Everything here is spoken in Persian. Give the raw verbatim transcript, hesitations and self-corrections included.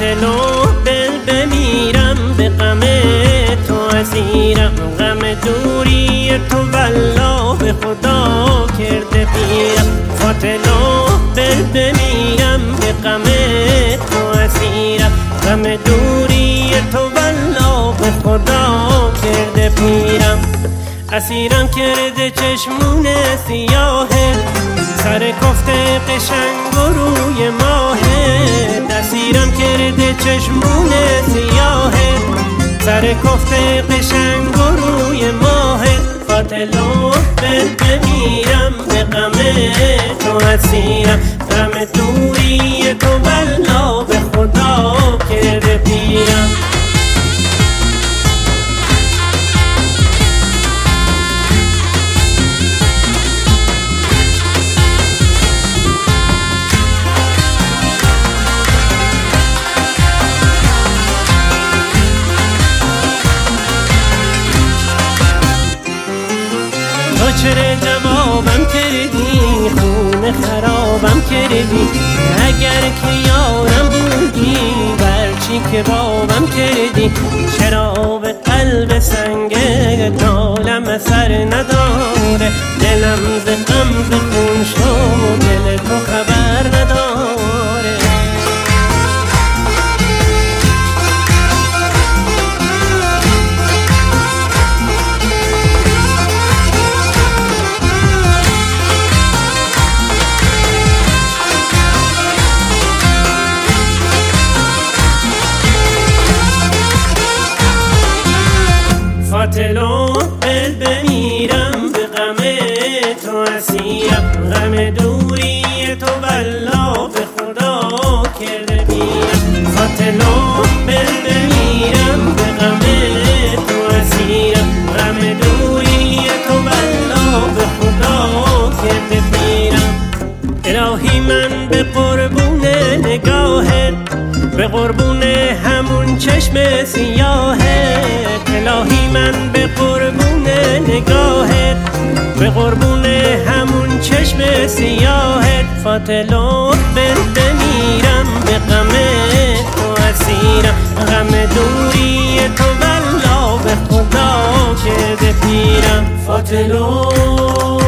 دل و دل بمیرم، به غم تو اسیرم. غم دوری تو والله به خدا کرده پیرم. دل و دل بمیرم، به غم تو اسیرم. غم دوری تو والله به خدا کرده پیرم. اسیرم کرده چشمون سیاهه، سر کفته قشنگ و روی ماهه. اسیرم کرده چشمون سیاهه، سر کفته قشنگ و روی ماهه. قاتل و دل بمیرم، به غم تو اسیرم. غم دوری تو والله به خدا کرده پیرم. تو چرا جوابم کردی، خون خرابم کردی. اگر که یارم بودی، برچی که بابم کردی. چرا به قلب سنگ نالم اثر نداره. دلم ز غم ز خون شد، دل تو خبر نداره. قاتل و دل بمیرم، به غم تو اسیرم. غم دوری تو والله به خدا کرده پیرم. قاتل و دل بمیرم، به غم تو اسیرم. غم دوری تو والله به خدا کرده پیرم. الهی من به قربون نگاهت، به قربون همون چشم سیاهت. الهی من به قربون نگاهت، به قربون همون چشم سیاهت. قاتل و دل بمیرم، به غم تو اسیرم. غم دوری تو والله به خدا کرده پیرم. قاتل و